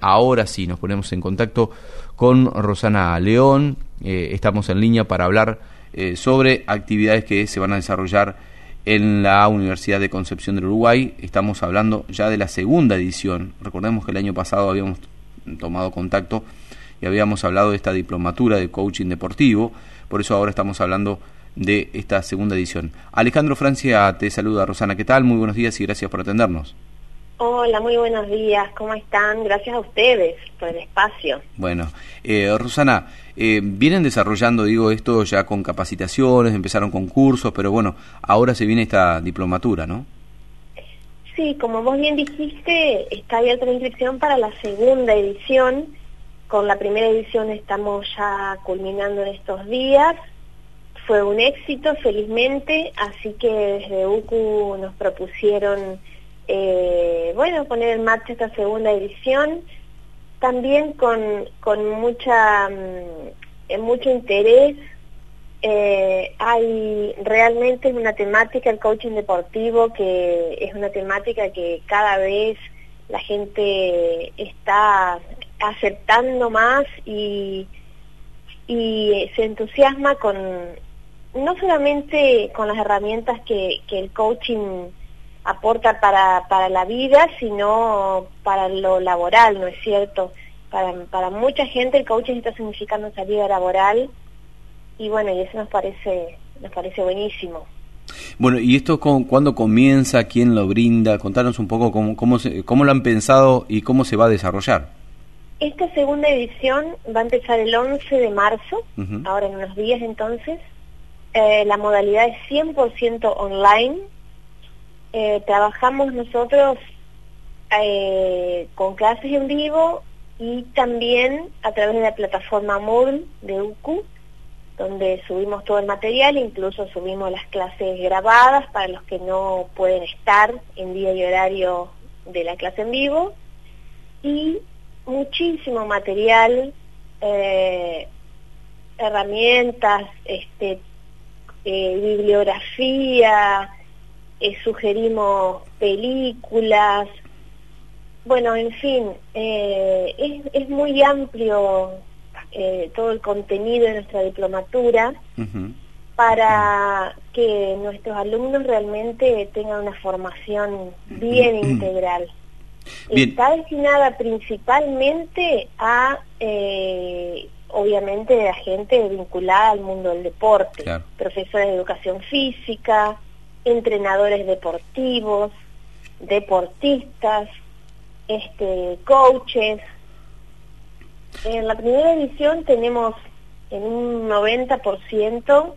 ahora sí nos ponemos en contacto con Rosana León. Estamos en línea para hablar sobre actividades que se van a desarrollar en la Universidad de Concepción del Uruguay. Estamos hablando ya de la segunda edición. Recordemos que el año pasado habíamos tomado contacto y habíamos hablado de esta diplomatura de coaching deportivo, por eso ahora estamos hablando de esta segunda edición. Alejandro Francia te saluda. Rosana, ¿qué tal? Muy buenos días y gracias por atendernos. Hola, muy buenos días, ¿cómo están? Gracias a ustedes por el espacio. Bueno, Rosana, vienen desarrollando, esto ya con capacitaciones, empezaron con cursos, pero bueno, ahora se viene esta diplomatura, ¿no? Sí, como vos bien dijiste, está abierta la inscripción para la segunda edición. Con la primera edición estamos ya culminando en estos días. Fue un éxito, felizmente, así que desde UCU nos propusieron poner en marcha esta segunda edición, también con mucho interés. Hay realmente una temática, el coaching deportivo, que es una temática que cada vez la gente está aceptando más y se entusiasma no solamente con las herramientas que el coaching aporta para la vida, sino para lo laboral, ¿no es cierto? Para mucha gente el coaching está significando salida laboral y bueno, y eso nos parece buenísimo. Bueno, ¿y esto cuándo comienza? ¿Quién lo brinda? Contanos un poco cómo lo han pensado y cómo se va a desarrollar. Esta segunda edición va a empezar el 11 de marzo, ahora en unos días entonces. La modalidad es 100% online. Trabajamos nosotros con clases en vivo y también a través de la plataforma Moodle de UCU, donde subimos todo el material, incluso subimos las clases grabadas para los que no pueden estar en día y horario de la clase en vivo, y muchísimo material, herramientas, bibliografía, sugerimos películas, bueno, en fin, es muy amplio todo el contenido de nuestra diplomatura para que nuestros alumnos realmente tengan una formación bien integral. Bien. Está destinada principalmente a, obviamente, a gente vinculada al mundo del deporte, claro. Profesores de educación física, entrenadores deportivos, deportistas, coaches. En la primera edición tenemos en un 90%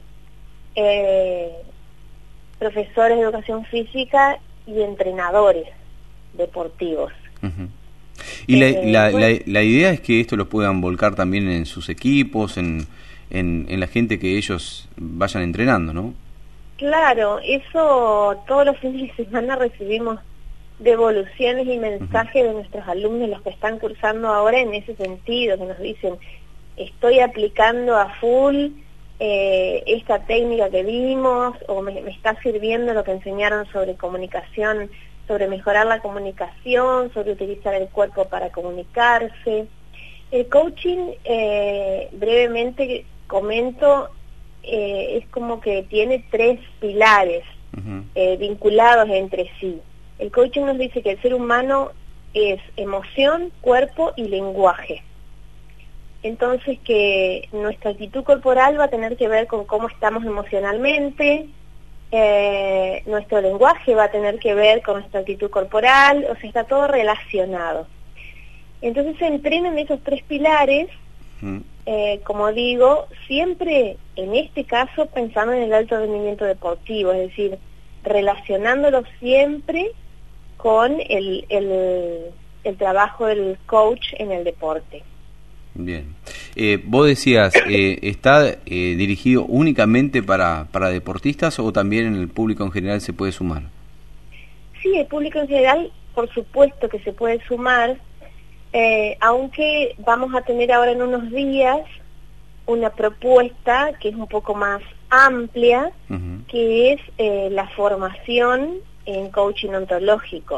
profesores de educación física y entrenadores deportivos. Y la idea es que esto lo puedan volcar también en sus equipos, en la gente que ellos vayan entrenando, ¿no? Claro, eso todos los fines de semana recibimos devoluciones y mensajes de nuestros alumnos, los que están cursando ahora, en ese sentido, que nos dicen: estoy aplicando a full esta técnica que vimos, o me está sirviendo lo que enseñaron sobre comunicación, sobre mejorar la comunicación, sobre utilizar el cuerpo para comunicarse. El coaching, brevemente comento, es como que tiene 3 pilares vinculados entre sí. El coaching nos dice que el ser humano es emoción, cuerpo y lenguaje. Entonces, que nuestra actitud corporal va a tener que ver con cómo estamos emocionalmente, nuestro lenguaje va a tener que ver con nuestra actitud corporal, o sea, está todo relacionado. Entonces se entrenan esos 3 pilares, como digo, siempre en este caso pensando en el alto rendimiento deportivo, es decir, relacionándolo siempre con el trabajo del coach en el deporte. Bien. Vos decías, ¿está dirigido únicamente para deportistas o también el público en general se puede sumar? Sí, el público en general, por supuesto que se puede sumar, aunque vamos a tener ahora en unos días una propuesta que es un poco más amplia, que es la formación en coaching ontológico.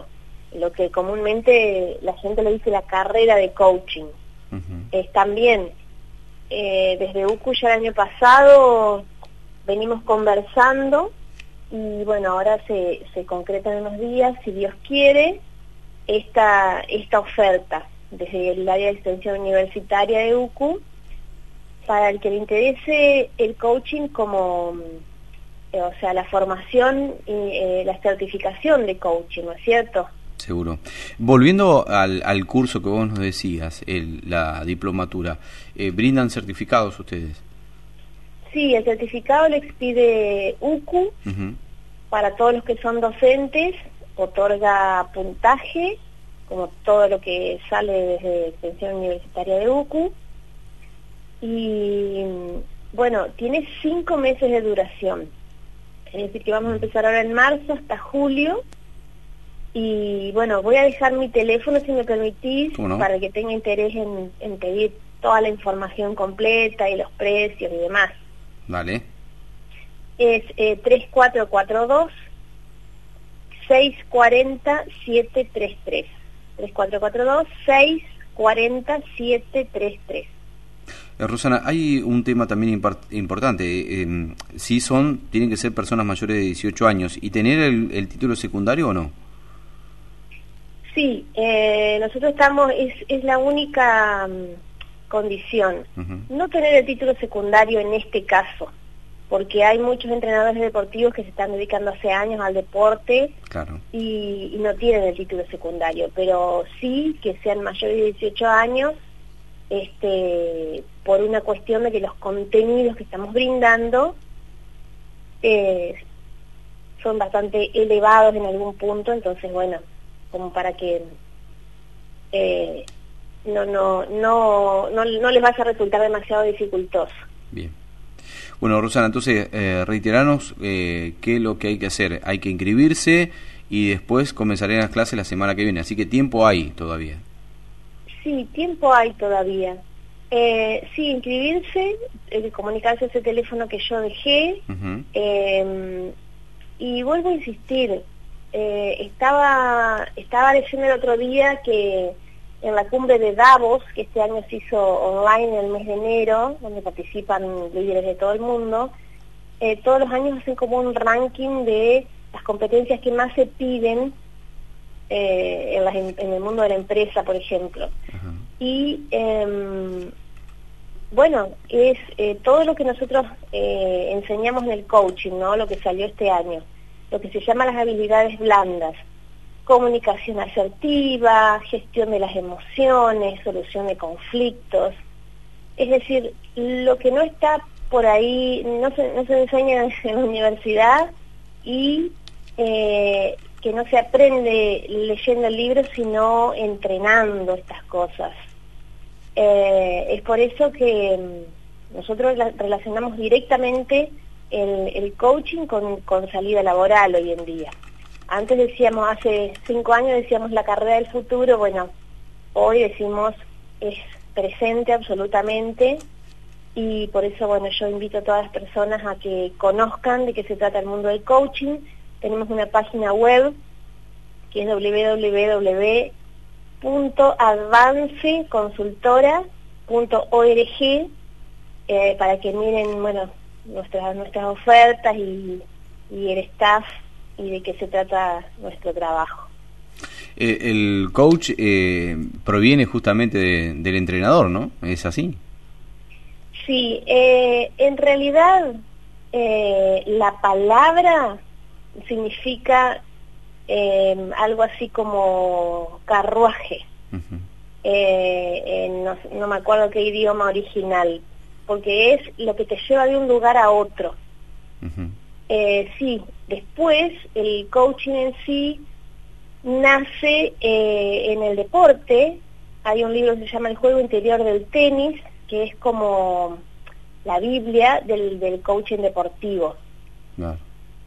lo que comúnmente la gente le dice la carrera de coaching. Es también, desde UCU ya el año pasado venimos conversando y bueno, ahora se concreta en unos días, si Dios quiere, esta oferta desde el área de extensión universitaria de UCU para el que le interese el coaching como, o sea, la formación y la certificación de coaching, ¿no es cierto? Seguro. Volviendo al curso que vos nos decías, la diplomatura, ¿brindan certificados ustedes? Sí, el certificado lo expide UCU para todos los que son docentes, otorga puntaje, como todo lo que sale desde extensión universitaria de UCU, y bueno, tiene 5 meses de duración, es decir que vamos a empezar ahora en marzo hasta julio. Y bueno, voy a dejar mi teléfono, si me permitís, para que tenga interés en pedir toda la información completa y los precios y demás. Vale. Es 3442-640-733. 3442-640-733. Rosana, hay un tema también importante. Si tienen que ser personas mayores de 18 años y tener el título secundario o no. Sí, nosotros estamos, es la única condición, no tener el título secundario en este caso, porque hay muchos entrenadores deportivos que se están dedicando hace años al deporte. Claro. y no tienen el título secundario, pero sí que sean mayores de 18 años, por una cuestión de que los contenidos que estamos brindando son bastante elevados en algún punto, entonces bueno, como para que no les vaya a resultar demasiado dificultoso. Bien. Bueno, Rosana, entonces reiteranos qué es lo que hay que hacer. Hay que inscribirse y después comenzarían las clases la semana que viene, así que tiempo hay todavía. Sí, tiempo hay todavía. Sí, inscribirse, comunicarse a ese teléfono que yo dejé, y vuelvo a insistir, estaba leyendo el otro día que en la cumbre de Davos, que este año se hizo online en el mes de enero, donde participan líderes de todo el mundo, todos los años hacen como un ranking de las competencias que más se piden en el mundo de la empresa, por ejemplo. Y bueno, es todo lo que nosotros enseñamos en el coaching, ¿no? Lo que salió este año, lo que se llama las habilidades blandas: comunicación asertiva, gestión de las emociones, solución de conflictos. Es decir, lo que no está por ahí, no se enseña en la universidad y que no se aprende leyendo el libro, sino entrenando estas cosas. Es por eso que nosotros relacionamos directamente el coaching con salida laboral hoy en día. Antes decíamos, hace 5 años decíamos la carrera del futuro, bueno, hoy decimos es presente absolutamente, y por eso, bueno, yo invito a todas las personas a que conozcan de qué se trata el mundo del coaching. Tenemos una página web que es www.advanceconsultora.org, para que miren, bueno, nuestras ofertas y el staff y de qué se trata nuestro trabajo. El coach proviene justamente del entrenador, ¿no? ¿Es así? Sí, en realidad la palabra significa algo así como carruaje. No me acuerdo qué idioma original, porque es lo que te lleva de un lugar a otro. Sí, después el coaching en sí nace en el deporte. Hay un libro que se llama El juego interior del tenis, que es como la Biblia del coaching deportivo. Claro.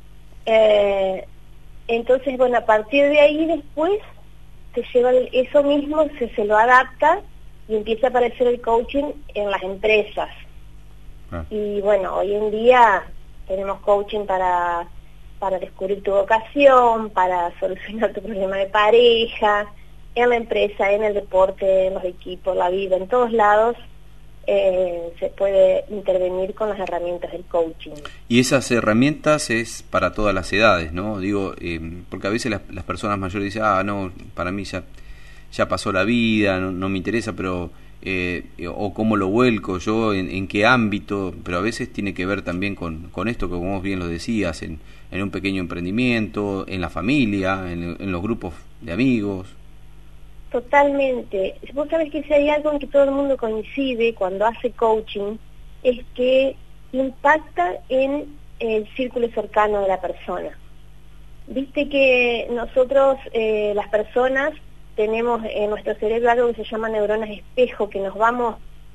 Entonces, bueno, a partir de ahí después se lleva eso mismo, se lo adapta y empieza a aparecer el coaching en las empresas. Y bueno, hoy en día tenemos coaching para para descubrir tu vocación, para solucionar tu problema de pareja, en la empresa, en el deporte, en los equipos, la vida, en todos lados. Se puede intervenir con las herramientas del coaching. Y esas herramientas es para todas las edades, ¿no? Digo, porque a veces las personas mayores dicen, no, para mí ya pasó la vida, no me interesa, pero o cómo lo vuelco yo, en qué ámbito, pero a veces tiene que ver también con esto que vos bien lo decías, en un pequeño emprendimiento, en la familia, en los grupos de amigos. Totalmente. Vos sabés que si hay algo en que todo el mundo coincide cuando hace coaching, es que impacta en el círculo cercano de la persona. Viste que nosotros, las personas, tenemos en nuestro cerebro algo que se llama neuronas espejo, que nos vamos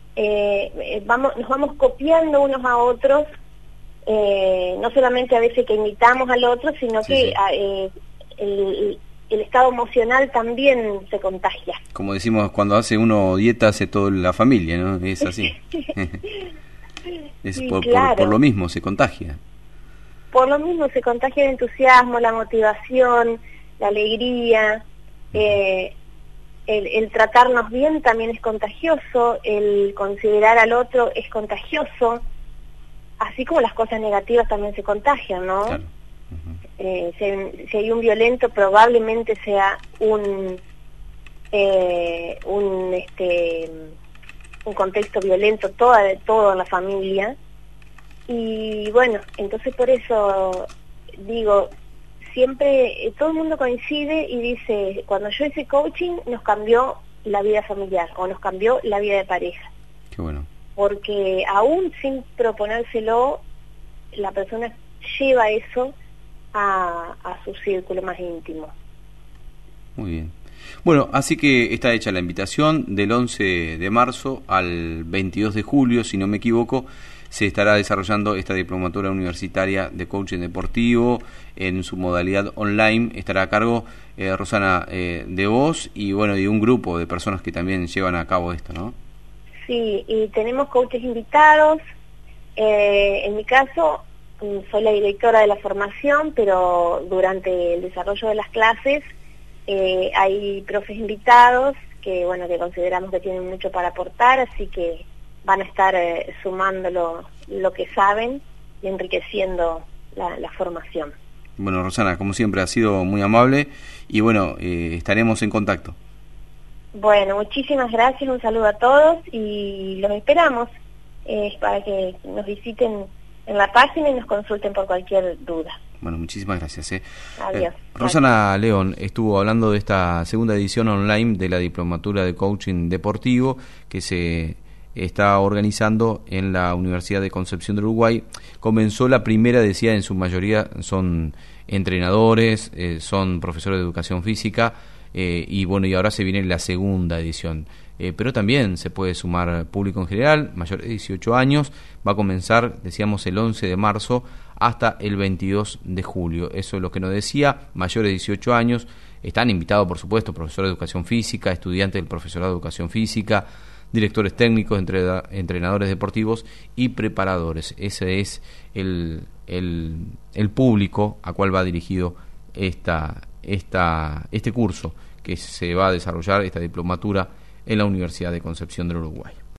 copiando unos a otros, no solamente a veces que imitamos al otro, sino que el estado emocional también se contagia. Como decimos, cuando hace uno dieta, hace toda la familia, ¿no? Es así. Sí, por lo mismo se contagia. Por lo mismo se contagia el entusiasmo, la motivación, la alegría, el tratarnos bien también es contagioso, el considerar al otro es contagioso, así como las cosas negativas también se contagian, ¿no? Claro. Si hay un violento, probablemente sea un contexto violento toda la familia. Y bueno, entonces por eso digo, siempre todo el mundo coincide y dice, cuando yo hice coaching nos cambió la vida familiar o nos cambió la vida de pareja. Qué bueno. Porque aún sin proponérselo, la persona lleva eso a su círculo más íntimo. Muy bien. Bueno, así que está hecha la invitación. Del 11 de marzo al 22 de julio, si no me equivoco, se estará desarrollando esta diplomatura universitaria de coaching deportivo en su modalidad online. Estará a cargo Rosana, de vos y bueno, y un grupo de personas que también llevan a cabo esto, ¿no? Sí, y tenemos coaches invitados. En mi caso, soy la directora de la formación, pero durante el desarrollo de las clases hay profes invitados que bueno, que consideramos que tienen mucho para aportar, así que van a estar sumando lo que saben y enriqueciendo la formación. Bueno, Rosana, como siempre ha sido muy amable y bueno, estaremos en contacto. Bueno, muchísimas gracias, un saludo a todos y los esperamos para que nos visiten en la página y nos consulten por cualquier duda. Bueno, muchísimas gracias. Adiós. Rosana León estuvo hablando de esta segunda edición online de la diplomatura de coaching deportivo que se está organizando en la Universidad de Concepción del Uruguay. Comenzó la primera, decía, en su mayoría son entrenadores, son profesores de educación física, y bueno, y ahora se viene la segunda edición. Pero también se puede sumar público en general, mayor de 18 años, va a comenzar, decíamos, el 11 de marzo hasta el 22 de julio. Eso es lo que nos decía, mayores de 18 años, están invitados, por supuesto, profesores de educación física, estudiantes del profesorado de educación física, directores técnicos, entrenadores deportivos y preparadores. Ese es el público a cual va dirigido este curso que se va a desarrollar, esta diplomatura en la Universidad de Concepción del Uruguay.